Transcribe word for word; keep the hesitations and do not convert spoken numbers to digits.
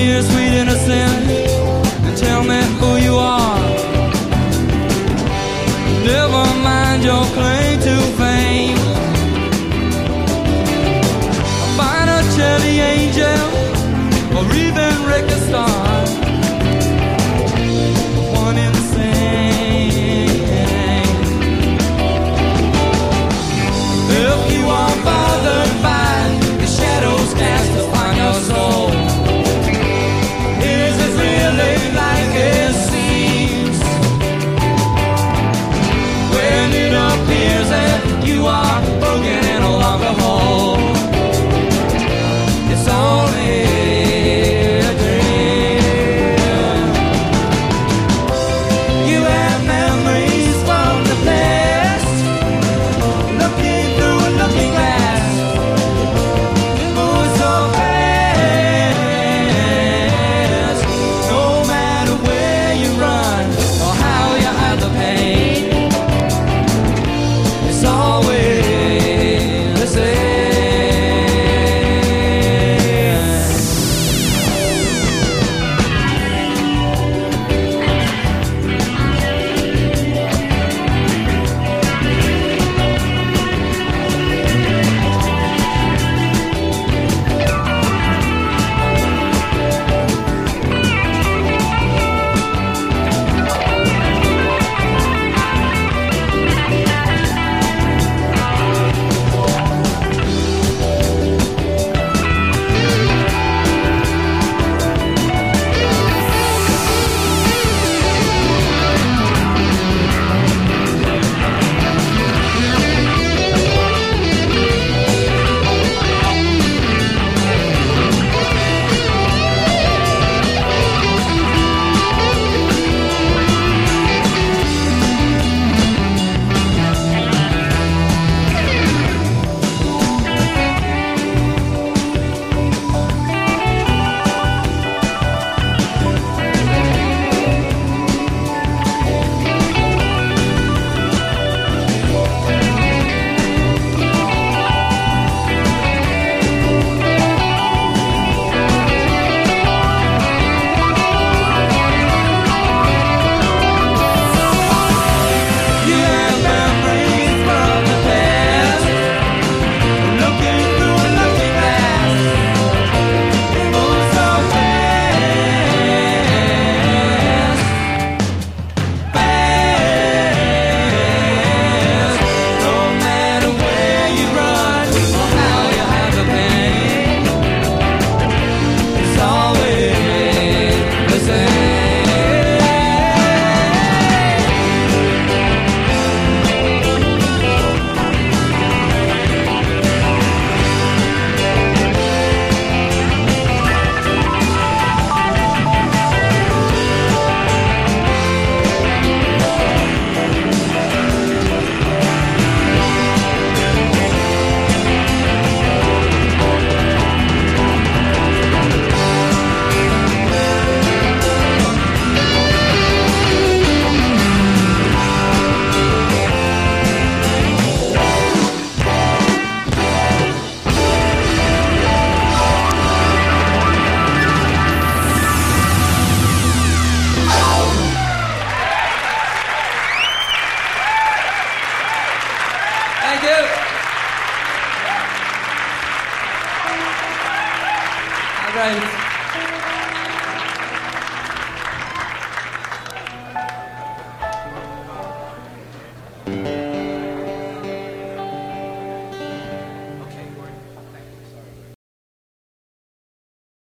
your sweet innocence and tell me who you are. Never mind your claim to fame. A Botticelli angel or even record star, one insane. If you are bothered by the shadows cast upon your soul, is it really like it seems? When it appears that you are broken and no longer whole, it's only a dream. You have memories from the past, looking through a looking glass. It moves so fast, no matter where you run or how you hide the pain, it's always the same. Thank you. All right.